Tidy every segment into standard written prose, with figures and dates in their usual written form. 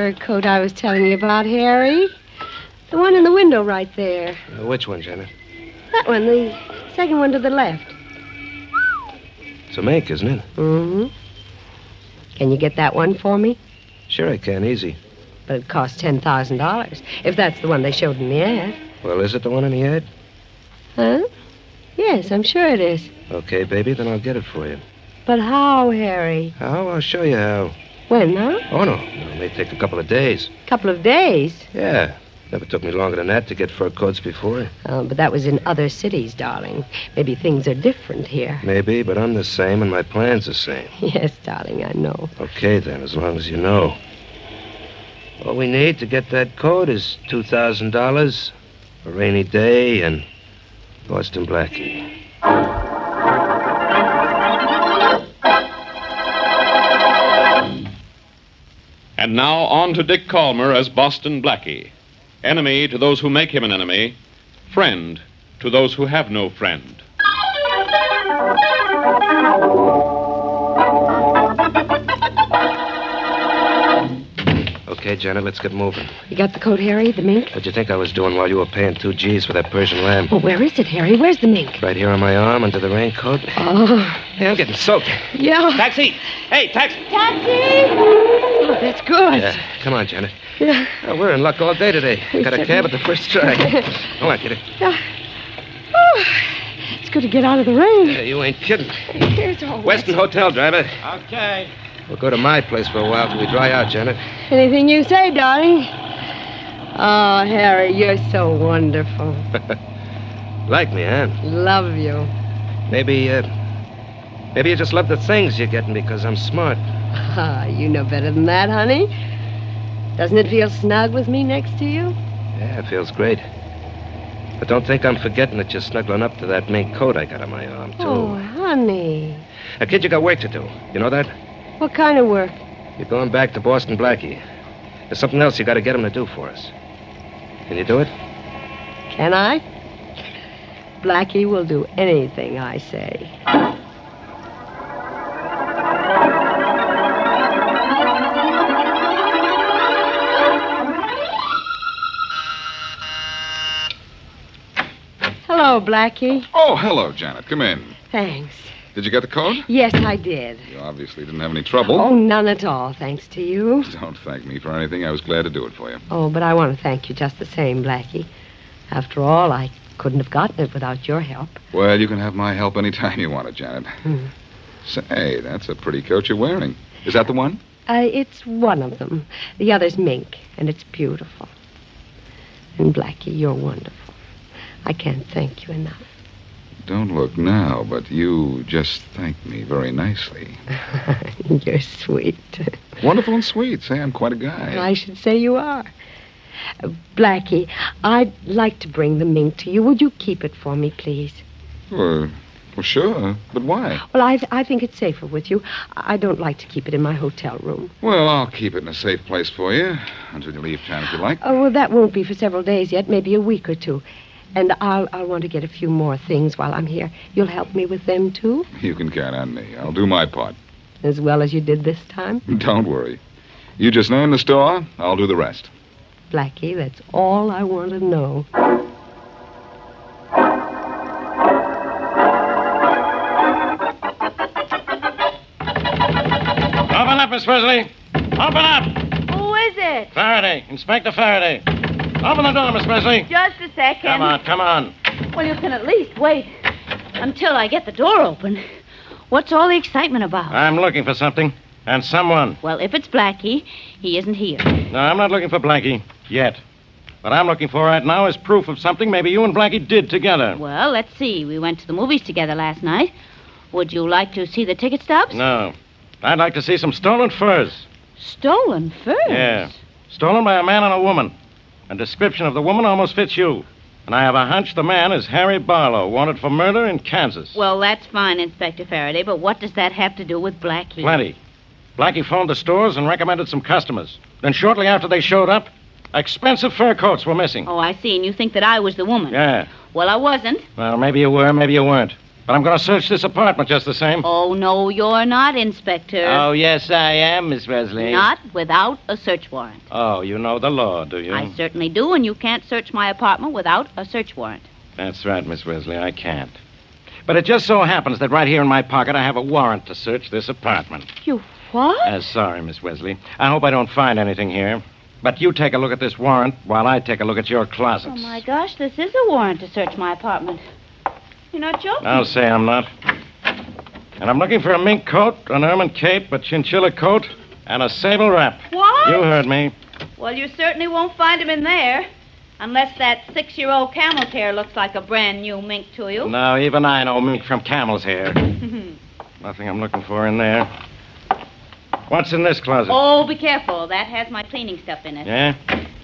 fur coat I was telling you about, Harry. The one in the window right there. Which one, Janet? That one, the second one to the left. It's a mink, isn't it? Mm-hmm. Can you get that one for me? Sure I can, easy. But it costs $10,000, if that's the one they showed in the ad. Well, is it the one in the ad? Huh? Yes, I'm sure it is. Okay, baby, then I'll get it for you. But how, Harry? How? I'll show you how. When, huh? Oh, no. It may take a couple of days. Couple of days? Yeah. Never took me longer than that to get fur coats before. Oh, but that was in other cities, darling. Maybe things are different here. Maybe, but I'm the same and my plan's the same. Yes, darling, I know. Okay, then, as long as you know. All we need to get that coat is $2,000, a rainy day, and Boston Blackie. And now on to Dick Calmer as Boston Blackie. Enemy to those who make him an enemy. Friend to those who have no friend. Okay, Janet, let's get moving. You got the coat, Harry, the mink? What'd you think I was doing while you were paying 2 G's for that Persian lamb? Well, where is it, Harry? Where's the mink? Right here on my arm under the raincoat. Oh. Hey, I'm getting soaked. Yeah. Taxi! Hey, taxi! Taxi! Oh, that's good. Yeah, come on, Janet. Yeah. Oh, we're in luck all day today. Got a cab at the first try. Come on, kiddo. Yeah. Oh, it's good to get out of the rain. Yeah, you ain't kidding. Here's all Weston Hotel, driver. Okay. We'll go to my place for a while till we dry out, Janet. Anything you say, darling. Oh, Harry, you're so wonderful. Like me, huh? Love you. Maybe you just love the things you're getting because I'm smart. Ah, you know better than that, honey. Doesn't it feel snug with me next to you? Yeah, it feels great. But don't think I'm forgetting that you're snuggling up to that mink coat I got on my arm, too. Oh, honey. Now, kid, you got work to do. You know that? What kind of work? You're going back to Boston Blackie. There's something else you got to get him to do for us. Can you do it? Can I? Blackie will do anything I say. Hello, Blackie. Oh, hello, Janet. Come in. Thanks. Did you get the coat? Yes, I did. You obviously didn't have any trouble. Oh, none at all, thanks to you. Don't thank me for anything. I was glad to do it for you. Oh, but I want to thank you just the same, Blackie. After all, I couldn't have gotten it without your help. Well, you can have my help any time you want it, Janet. Say, that's a pretty coat you're wearing. Is that the one? It's one of them. The other's mink, and it's beautiful. And, Blackie, you're wonderful. I can't thank you enough. Don't look now, but you just thanked me very nicely. You're sweet. Wonderful and sweet. Say, I'm quite a guy. I should say you are. Blackie, I'd like to bring the mink to you. Would you keep it for me, please? Well, sure. But why? Well, I think it's safer with you. I don't like to keep it in my hotel room. Well, I'll keep it in a safe place for you until you leave town if you like. Oh, well, that won't be for several days yet, maybe a week or two. And I'll want to get a few more things while I'm here. You'll help me with them, too? You can count on me. I'll do my part. As well as you did this time? Don't worry. You just name the store, I'll do the rest. Blackie, that's all I want to know. Open up, Miss Presley. Open up. Who is it? Faraday. Inspector Faraday. Open the door, Miss Presley. Just a second. Come on. Well, you can at least wait until I get the door open. What's all the excitement about? I'm looking for something. And someone. Well, if it's Blackie, he isn't here. No, I'm not looking for Blackie. Yet. What I'm looking for right now is proof of something maybe you and Blackie did together. Well, let's see. We went to the movies together last night. Would you like to see the ticket stubs? No. I'd like to see some stolen furs. Stolen furs? Yeah. Stolen by a man and a woman. A description of the woman almost fits you. And I have a hunch the man is Harry Barlow, wanted for murder in Kansas. Well, that's fine, Inspector Faraday, but what does that have to do with Blackie? Plenty. Blackie phoned the stores and recommended some customers. Then shortly after they showed up, expensive fur coats were missing. Oh, I see, and you think that I was the woman? Yeah. Well, I wasn't. Well, maybe you were, maybe you weren't. But I'm going to search this apartment just the same. Oh, no, you're not, Inspector. Oh, yes, I am, Miss Wesley. Not without a search warrant. Oh, you know the law, do you? I certainly do, and you can't search my apartment without a search warrant. That's right, Miss Wesley, I can't. But it just so happens that right here in my pocket I have a warrant to search this apartment. You what? Sorry, Miss Wesley. I hope I don't find anything here. But you take a look at this warrant while I take a look at your closets. Oh, my gosh, this is a warrant to search my apartment. You're not joking. I'll say I'm not. And I'm looking for a mink coat, an ermine cape, a chinchilla coat, and a sable wrap. What? You heard me. Well, you certainly won't find him in there. Unless that 6-year-old camel's hair looks like a brand new mink to you. No, even I know mink from camel's hair. Nothing I'm looking for in there. What's in this closet? Oh, be careful. That has my cleaning stuff in it. Yeah?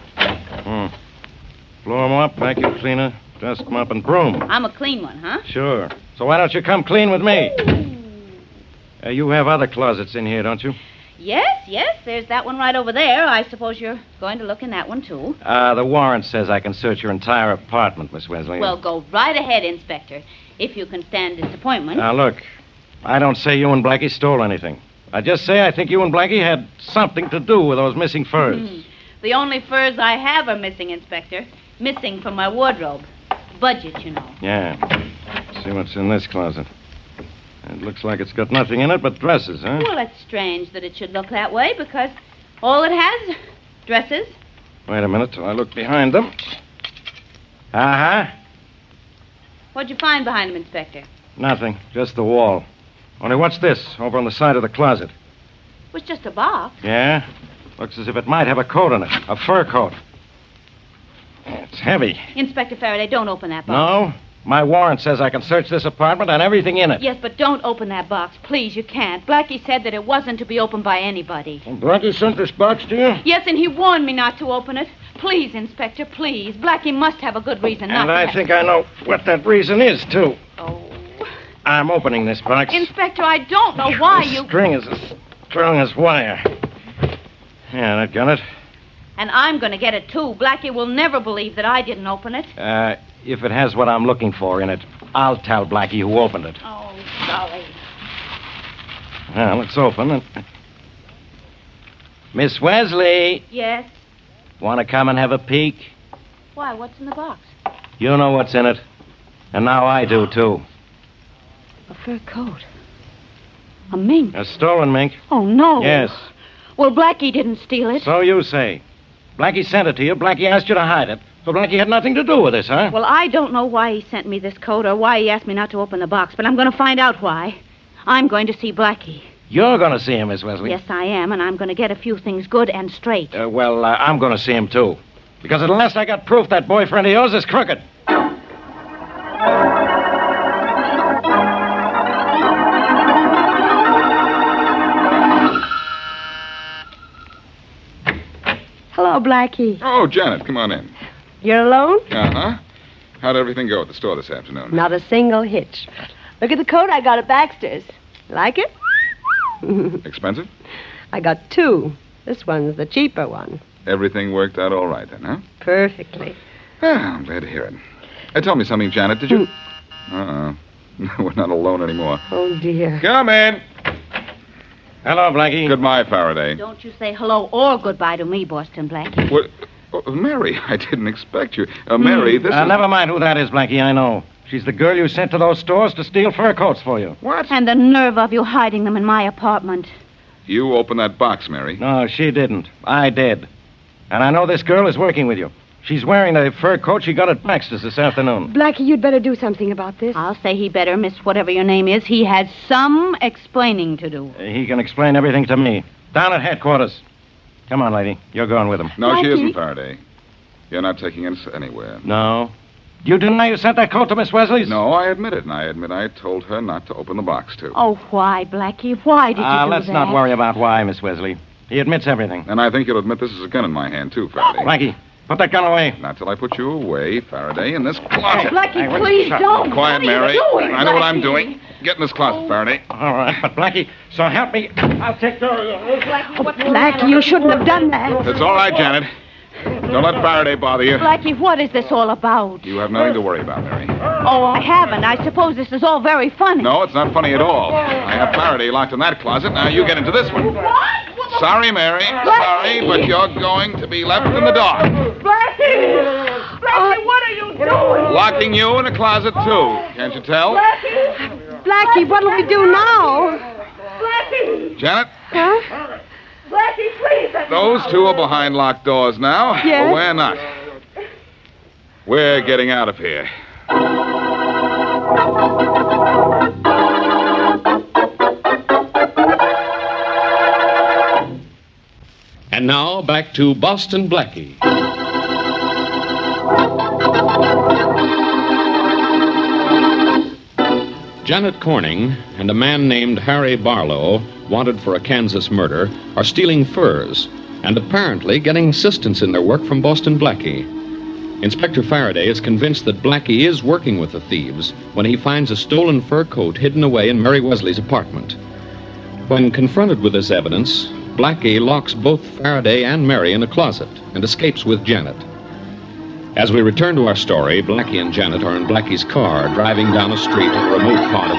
Floor mop, vacuum cleaner, dust mop, and broom. I'm a clean one, huh? Sure. So why don't you come clean with me? You have other closets in here, don't you? Yes. There's that one right over there. I suppose you're going to look in that one, too. The warrant says I can search your entire apartment, Miss Wesley. Well, go right ahead, Inspector, if you can stand disappointment. Now, look, I don't say you and Blackie stole anything. I just say I think you and Blackie had something to do with those missing furs. The only furs I have are missing, Inspector. Missing from my wardrobe. Budget, you know. Yeah. Let's see what's in this closet. It looks like it's got nothing in it but dresses, huh? Well, it's strange that it should look that way because all it has, dresses. Wait a minute till I look behind them. Uh-huh. What'd you find behind them, Inspector? Nothing, just the wall. Only what's this over on the side of the closet? It was just a box. Yeah? Looks as if it might have a coat in it, a fur coat. It's heavy. Inspector Faraday, don't open that box. No? My warrant says I can search this apartment and everything in it. Yes, but don't open that box. Please, you can't. Blackie said that it wasn't to be opened by anybody. And Blackie sent this box to you? Yes, and he warned me not to open it. Please, Inspector, please. Blackie must have a good reason not and to. I think I know what that reason is, too. Oh. I'm opening this box. Inspector, I don't know why The you... string is as strong as wire. Yeah, that got it. And I'm going to get it, too. Blackie will never believe that I didn't open it. If it has what I'm looking for in it, I'll tell Blackie who opened it. Oh, golly. Well, it's open. And... Miss Wesley, Yes? want to come and have a peek? Why, what's in the box? You know what's in it. And now I do, too. A fur coat. A mink. A stolen mink. Oh, no. Yes. Well, Blackie didn't steal it. So you say. Blackie sent it to you. Blackie asked you to hide it. So Blackie had nothing to do with this, huh? Well, I don't know why he sent me this coat or why he asked me not to open the box, but I'm going to find out why. I'm going to see Blackie. You're going to see him, Miss Wesley. Yes, I am, and I'm going to get a few things good and straight. I'm going to see him, too. Because at last I got proof that boyfriend of yours is crooked. Hello, Blackie. Oh, Janet, come on in. You're alone? Uh-huh. How'd everything go at the store this afternoon? Not a single hitch. Look at the coat I got at Baxter's. Like it? Expensive? I got two. This one's the cheaper one. Everything worked out all right then, huh? Perfectly. Ah, I'm glad to hear it. Tell me something, Janet. Did you... Uh-oh. We're not alone anymore. Oh, dear. Come in. Hello, Blackie. Goodbye, Faraday. Don't you say hello or goodbye to me, Boston Blackie. What? Oh, Mary, I didn't expect you. Mary, this is... Never mind who that is, Blackie, I know. She's the girl you sent to those stores to steal fur coats for you. What? And the nerve of you hiding them in my apartment. You opened that box, Mary. No, she didn't. I did. And I know this girl is working with you. She's wearing the fur coat she got at Baxter's this afternoon. Blackie, you'd better do something about this. I'll say he better, miss whatever your name is. He has some explaining to do. He can explain everything to me. Down at headquarters. Come on, lady. You're going with him. No, she Blackie? isn't, Faraday. You're not taking us anywhere. No. You deny you sent that coat to Miss Wesley's? No, I admit it, and I admit I told her not to open the box, too. Oh, why, Blackie? Why did you do let's that? not worry about why, Miss Wesley. He admits everything. And I think you'll admit this is a gun in my hand, too, Faraday. Blackie, put that gun away. Not till I put you away, Faraday, in this closet. Blackie, please don't. Quiet, What are Mary. you doing, I know what I'm Blackie? doing. Get in this closet, Faraday. All right, but Blackie, so help me. I'll take care of you. Blackie, what's the Blackie, matter? you shouldn't have done that. It's all right, Janet. Don't let Faraday bother you. Blackie, what is this all about? You have nothing to worry about, Mary. Oh, I haven't. I suppose this is all very funny. No, it's not funny at all. I have Faraday locked in that closet. Now you get into this one. Sorry, Mary. Sorry, but you're going to be left in the dark. Blackie! Blackie, what are you doing? Locking you in a closet, too. Can't you tell? Blackie, what'll we do now? Blackie! Janet, Huh? Blackie, please. those two are behind locked doors now. Yes. But we're not. We're getting out of here. And now back to Boston Blackie. Janet Corning and a man named Harry Barlow, wanted for a Kansas murder, are stealing furs and apparently getting assistance in their work from Boston Blackie. Inspector Faraday is convinced that Blackie is working with the thieves when he finds a stolen fur coat hidden away in Mary Wesley's apartment. When confronted with this evidence, Blackie locks both Faraday and Mary in a closet and escapes with Janet. As we return to our story, Blackie and Janet are in Blackie's car driving down a street in a remote part of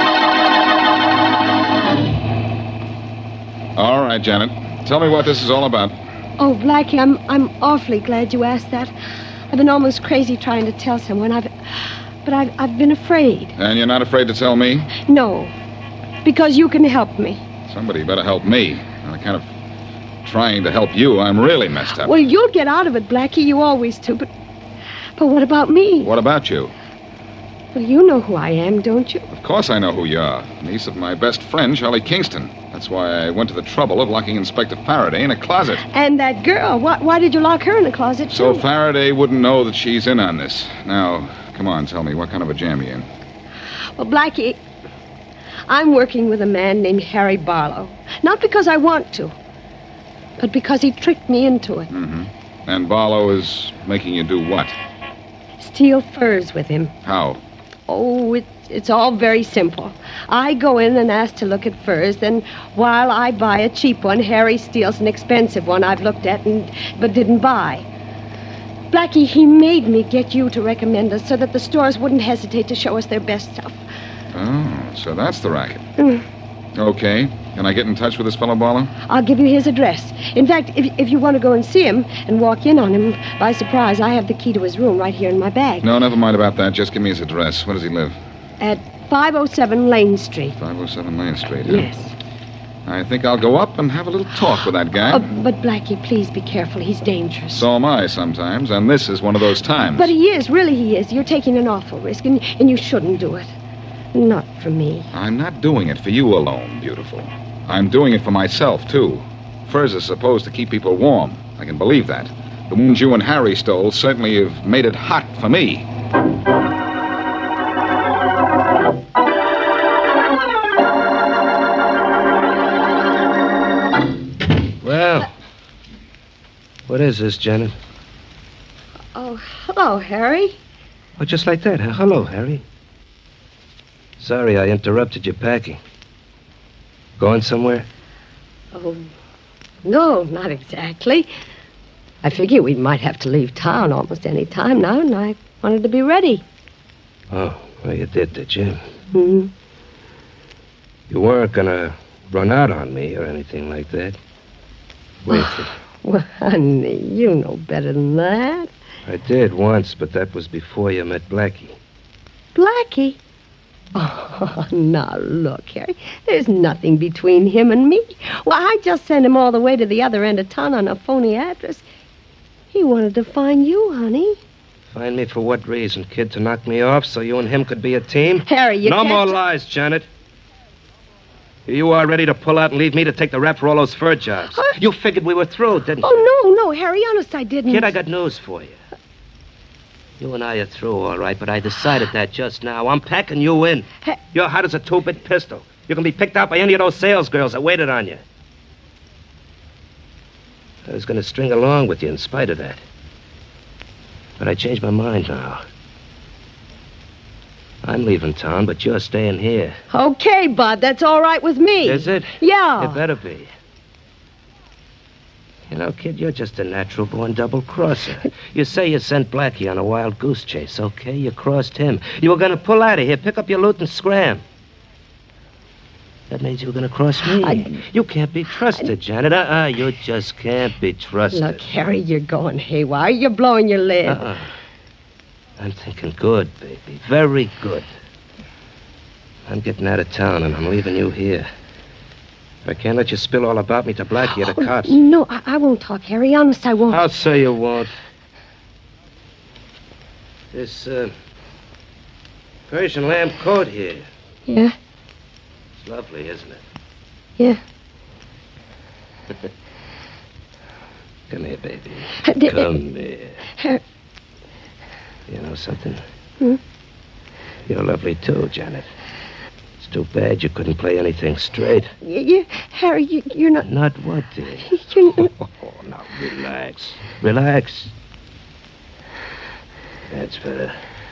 town. All right, Janet. Tell me what this is all about. Oh, Blackie, I'm awfully glad you asked that. I've been almost crazy trying to tell someone. I've been afraid. And you're not afraid to tell me? No, because you can help me. Somebody better help me. On account of trying to help you, I'm really messed up. Well, you'll get out of it, Blackie. You always do. But what about me? What about you? Well, you know who I am, don't you? Of course I know who you are. Niece of my best friend, Charlie Kingston. That's why I went to the trouble of locking Inspector Faraday in a closet. And that girl. Why did you lock her in a closet, So too? Faraday wouldn't know that she's in on this. Now, come on, tell me, what kind of a jam you in? Well, Blackie, I'm working with a man named Harry Barlow. Not because I want to, but because he tricked me into it. Mm-hmm. And Barlow is making you do what? Steal furs with him. How? Oh, it's all very simple. I go in and ask to look at furs, then while I buy a cheap one, Harry steals an expensive one I've looked at but didn't buy. Blackie, he made me get you to recommend us so that the stores wouldn't hesitate to show us their best stuff. Oh, so that's the racket. Mm. Okay. Can I get in touch with this fellow Barlow? I'll give you his address. In fact, if you want to go and see him and walk in on him by surprise, I have the key to his room right here in my bag. No, never mind about that. Just give me his address. Where does he live? At 507 Lane Street. 507 Lane Street, huh? Yes. I think I'll go up and have a little talk with that guy. But Blackie, please be careful. He's dangerous. So am I sometimes, and this is one of those times. But he is. Really, he is. You're taking an awful risk, and you shouldn't do it. Not for me. I'm not doing it for you alone, beautiful. I'm doing it for myself, too. Furs are supposed to keep people warm. I can believe that. The ones you and Harry stole certainly have made it hot for me. Well, what is this, Janet? Oh, hello, Harry. Oh, just like that, huh? Hello, Harry. Sorry I interrupted your packing. Going somewhere? Oh, no, not exactly. I figure we might have to leave town almost any time now, and I wanted to be ready. Oh, well, you did you? Hmm. You weren't gonna run out on me or anything like that? Wait. Well, honey, you know better than that. I did once, but that was before you met Blackie. Blackie? Oh, now look, Harry. There's nothing between him and me. Well, I just sent him all the way to the other end of town on a phony address. He wanted to find you, honey. Find me for what reason, kid? To knock me off so you and him could be a team? Harry, you No can't... more lies, Janet. Here you are ready to pull out and leave me to take the rap for all those fur jobs. Huh? You figured we were through, didn't you? Oh, no, Harry, honest, I didn't. Kid, I got news for you. You and I are through, all right, but I decided that just now. I'm packing you in. You're hot as a two-bit pistol. You can be picked out by any of those sales girls that waited on you. I was going to string along with you in spite of that. But I changed my mind now. I'm leaving town, but you're staying here. Okay, Bud, that's all right with me. Is it? Yeah. It better be. You know, kid, you're just a natural-born double-crosser. You say you sent Blackie on a wild goose chase, okay? You crossed him. You were going to pull out of here, pick up your loot, and scram. That means you were going to cross me. You can't be trusted, Janet. You just can't be trusted. Look, Harry, you're going haywire. You're blowing your lid. I'm thinking good, baby. Very good. I'm getting out of town, and I'm leaving you here. I can't let you spill all about me to Blackie or the cops. No, I won't talk, Harry. Honest, I won't. I'll say you won't. This, Persian lamb coat here. Yeah? It's lovely, isn't it? Yeah. Come here, baby. Come here. You know something? You're lovely, too, Janet. It's too bad you couldn't play anything straight. Harry, you're not... Not what, dear? You're not... Oh, now, relax. Relax. That's better.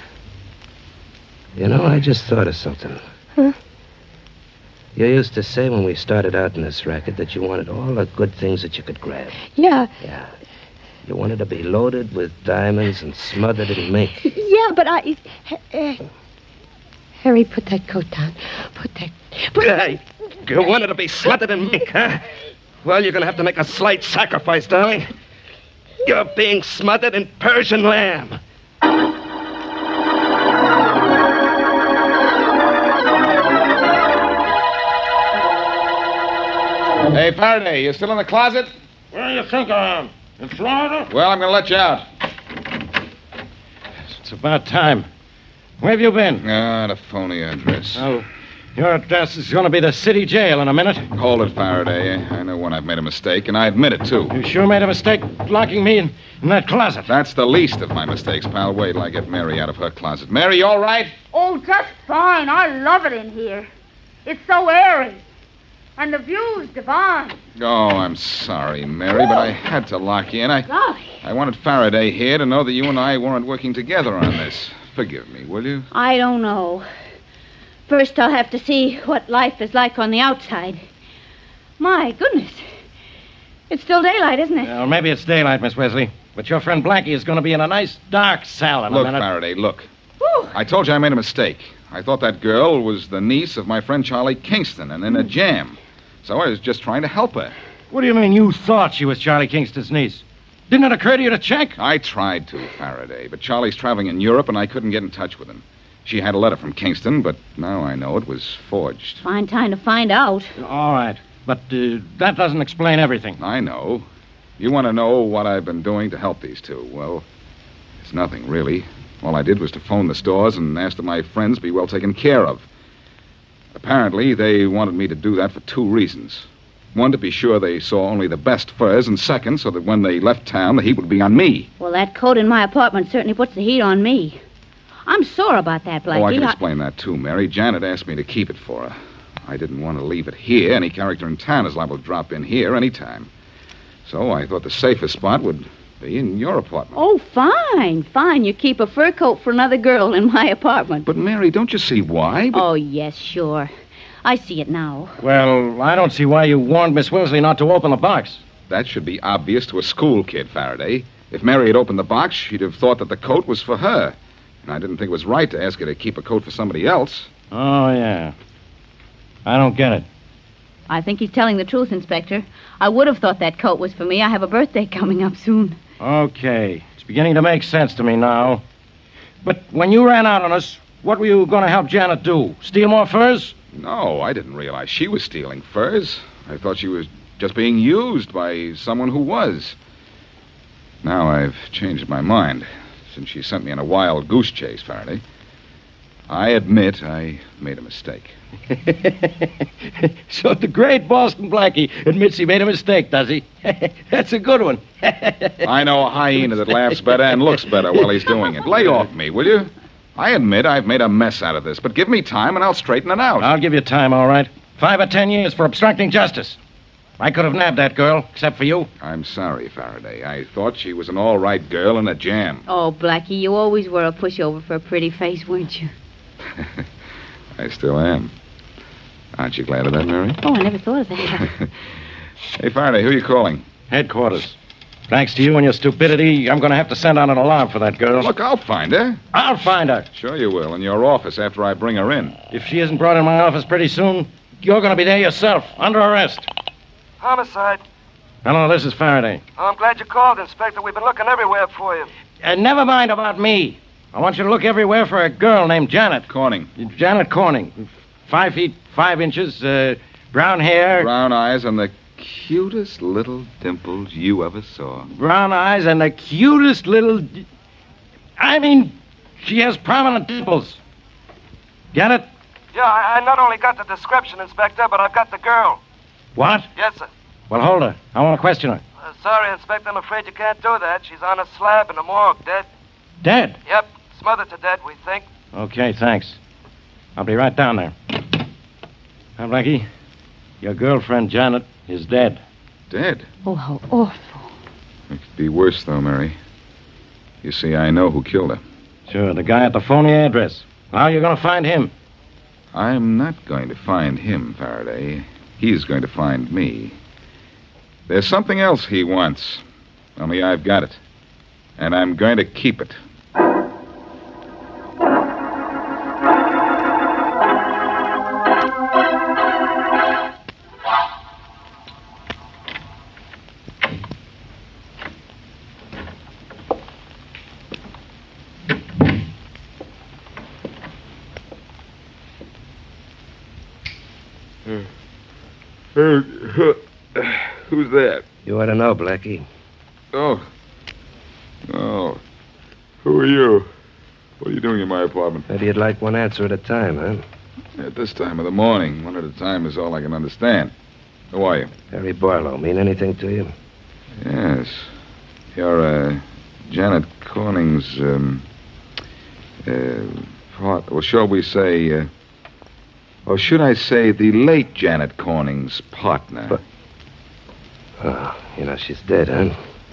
You know, I just thought of something. Huh? You used to say when we started out in this racket that you wanted all the good things that you could grab. Yeah. Yeah. You wanted to be loaded with diamonds and smothered in mink. Yeah, but Harry, put that coat down. You wanted to be smothered in mink, huh? Well, you're going to have to make a slight sacrifice, darling. You're being smothered in Persian lamb. Hey, Faraday, you still in the closet? Where do you think I am? In Florida? Well, I'm going to let you out. It's about time. Where have you been? The phony address. Oh, your address is going to be the city jail in a minute. Hold it, Faraday. I know when I've made a mistake, and I admit it, too. You sure made a mistake locking me in that closet. That's the least of my mistakes, pal. Wait till I get Mary out of her closet. Mary, you all right? Oh, just fine. I love it in here. It's so airy. And the view's divine. Oh, I'm sorry, Mary, but I had to lock you in. I wanted Faraday here to know that you and I weren't working together on this. Forgive me, will you? I don't know. First, I'll have to see what life is like on the outside. My goodness. It's still daylight, isn't it? Well, maybe it's daylight, Miss Wesley. But your friend Blackie is going to be in a nice dark cell in a minute. Look, Faraday, look. Whew. I told you I made a mistake. I thought that girl was the niece of my friend Charlie Kingston and in a jam. So I was just trying to help her. What do you mean you thought she was Charlie Kingston's niece? Didn't it occur to you to check? I tried to, Faraday, but Charlie's traveling in Europe and I couldn't get in touch with him. She had a letter from Kingston, but now I know it was forged. Fine time to find out. All right. But that doesn't explain everything. I know. You want to know what I've been doing to help these two. Well, it's nothing, really. All I did was to phone the stores and ask that my friends be well taken care of. Apparently, they wanted me to do that for two reasons. One, to be sure they saw only the best furs, and second, so that when they left town, the heat would be on me. Well, that coat in my apartment certainly puts the heat on me. I'm sore about that, Blackie. Oh, I can explain that, too, Mary. Janet asked me to keep it for her. I didn't want to leave it here. Any character in town is liable to drop in here any time. So I thought the safest spot would be in your apartment. Oh, fine. You keep a fur coat for another girl in my apartment. But, Mary, don't you see why? Oh, yes, sure. I see it now. Well, I don't see why you warned Miss Wesley not to open the box. That should be obvious to a school kid, Faraday. If Mary had opened the box, she'd have thought that the coat was for her. And I didn't think it was right to ask her to keep a coat for somebody else. Oh, yeah. I don't get it. I think he's telling the truth, Inspector. I would have thought that coat was for me. I have a birthday coming up soon. Okay. It's beginning to make sense to me now. But when you ran out on us, what were you going to help Janet do? Steal more furs? No, I didn't realize she was stealing furs. I thought she was just being used by someone who was. Now I've changed my mind, since she sent me on a wild goose chase, Faraday. I admit I made a mistake. So the great Boston Blackie admits he made a mistake, does he? That's a good one. I know a hyena that laughs better and looks better while he's doing it. Lay off me, will you? I admit I've made a mess out of this, but give me time and I'll straighten it out. I'll give you time, all right. 5 or 10 years for obstructing justice. I could have nabbed that girl, except for you. I'm sorry, Faraday. I thought she was an all-right girl in a jam. Oh, Blackie, you always were a pushover for a pretty face, weren't you? I still am. Aren't you glad of that, Mary? Oh, I never thought of that. Hey, Faraday, who are you calling? Headquarters. Thanks to you and your stupidity, I'm going to have to send out an alarm for that girl. Look, I'll find her. I'll find her. Sure you will, in your office after I bring her in. If she isn't brought in my office pretty soon, you're going to be there yourself, under arrest. Homicide. Hello, this is Faraday. Oh, I'm glad you called, Inspector. We've been looking everywhere for you. Never mind about me. I want you to look everywhere for a girl named Janet. Corning. Janet Corning. 5 feet 5 inches, brown hair. Brown eyes and the cutest little dimples you ever saw. Brown eyes and the cutest little... I mean, she has prominent dimples. Get it? Yeah, I not only got the description, Inspector, but I've got the girl. What? Yes, sir. Well, hold her. I want to question her. Sorry, Inspector, I'm afraid you can't do that. She's on a slab in the morgue, dead. Dead? Yep, smothered to death, we think. Okay, thanks. I'll be right down there. Now, Blackie, your girlfriend, Janet, is dead. Dead? Oh, how awful. It could be worse, though, Mary. You see, I know who killed her. Sure, the guy at the phony address. How are you going to find him? I'm not going to find him, Faraday. He's going to find me. There's something else he wants. Only I've got it. And I'm going to keep it. Who's that? You ought to know, Blackie. Oh. Who are you? What are you doing in my apartment? Maybe you'd like one answer at a time, huh? At this time of the morning, one at a time is all I can understand. Who are you? Harry Barlow. Mean anything to you? Yes. You're, Janet Corning's, part... Well, shall we say, or should I say the late Janet Corning's partner? But... Oh, she's dead, huh?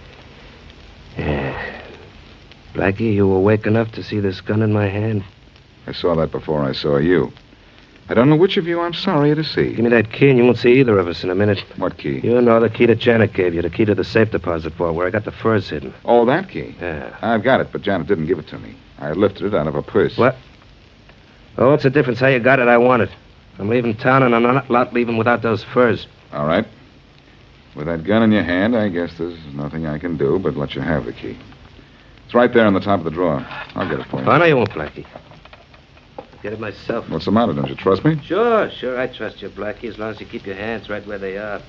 Yeah. Blackie, you were awake enough to see this gun in my hand? I saw that before I saw you. I don't know which of you I'm sorry to see. Give me that key and you won't see either of us in a minute. What key? You know the key that Janet gave you, the key to the safe deposit vault where I got the furs hidden. Oh, that key? Yeah. I've got it, but Janet didn't give it to me. I lifted it out of her purse. What? Oh, what's the difference? How you got it, I want it. I'm leaving town and I'm not leaving without those furs. All right. With that gun in your hand, I guess there's nothing I can do but let you have the key. It's right there on the top of the drawer. I'll get it for you. Oh, no, you won't, Blackie. I'll get it myself. What's the matter? Don't you trust me? Sure. I trust you, Blackie, as long as you keep your hands right where they are.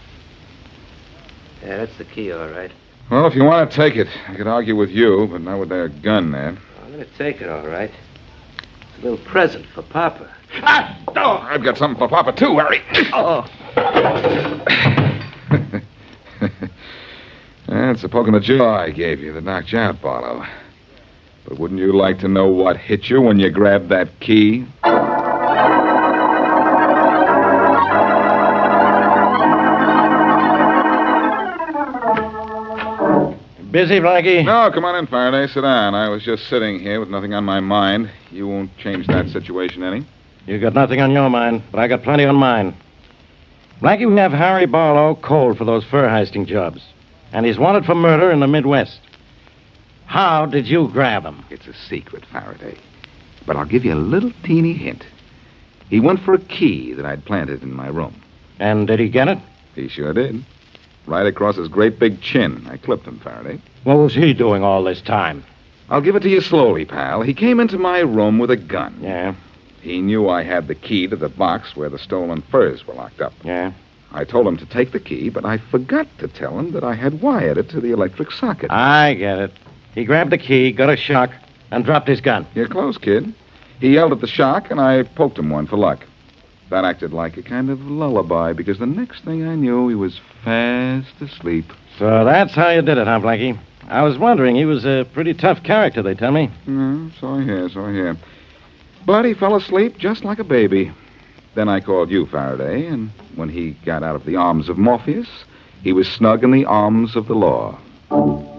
Yeah, that's the key, all right. Well, if you want to take it, I could argue with you, but not with that gun there. I'm going to take it, all right. It's a little present for Papa. Ah! Oh, I've got something for Papa, too, Harry. Oh. That's a poke in the jaw I gave you that knocked you out, Barlow. But wouldn't you like to know what hit you when you grabbed that key? Busy, Blackie? No, come on in, Faraday. Sit down. I was just sitting here with nothing on my mind. You won't change that situation any? You got nothing on your mind, but I got plenty on mine. Blackie, we have Harry Barlow cold for those fur heisting jobs. And he's wanted for murder in the Midwest. How did you grab him? It's a secret, Faraday. But I'll give you a little teeny hint. He went for a key that I'd planted in my room. And did he get it? He sure did. Right across his great big chin. I clipped him, Faraday. What was he doing all this time? I'll give it to you slowly, pal. He came into my room with a gun. Yeah. He knew I had the key to the box where the stolen furs were locked up. Yeah. I told him to take the key, but I forgot to tell him that I had wired it to the electric socket. I get it. He grabbed the key, got a shock, and dropped his gun. You're close, kid. He yelled at the shock, and I poked him one for luck. That acted like a kind of lullaby, because the next thing I knew, he was fast asleep. So that's how you did it, huh, Blackie? I was wondering. He was a pretty tough character, they tell me. So I hear. But he fell asleep just like a baby. Then I called you, Faraday, and when he got out of the arms of Morpheus, he was snug in the arms of the law.